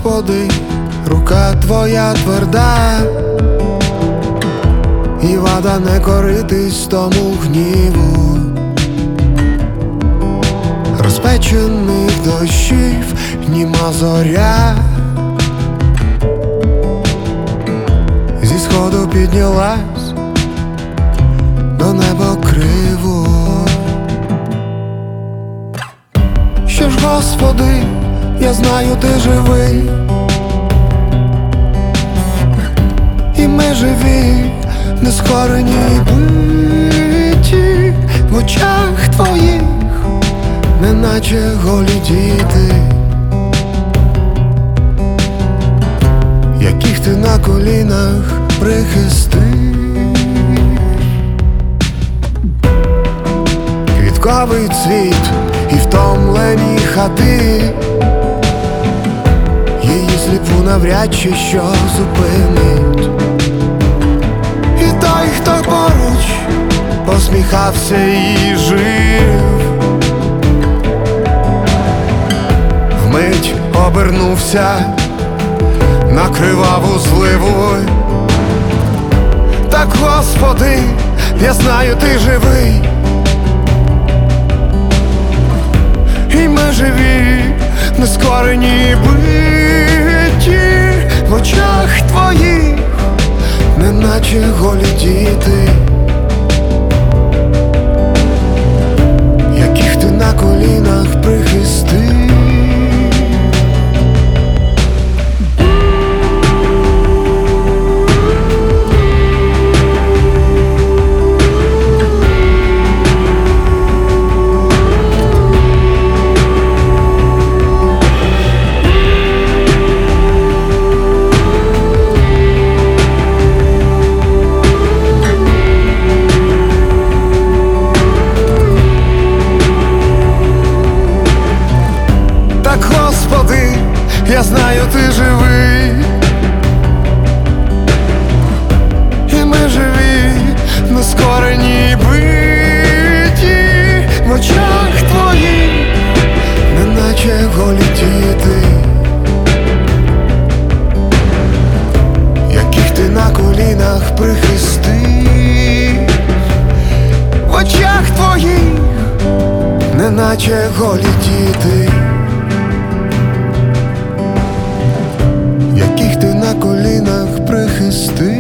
Господи, рука Твоя тверда, і вада не коритись тому гніву розпечених дощів, німа зоря зі сходу піднялась до неба криво. Що ж, Господи, я знаю, Ти живий, і ми живі, нескорені й биті в очах Твоїх, неначе голі діти, яких Ти на колінах прихистив. Квітковий цвіт і втомлені хати, її сліпу навряд чи що зупинить. І той, хто поруч посміхався і жив, вмить обернувся на криваву зливу. Так, Господи, я знаю, Ти живий, і ми живі, нескорені й биті в очах Твоїх, неначе голі діти, яких Ти на колінах прихистив. Я знаю, Ти живий, і ми живі, нескорені й биті в очах Твоїх, неначе голі діти, яких Ти на колінах прихистив. В очах Твоїх, неначе голі діти, яких Ти на колінах прихистив.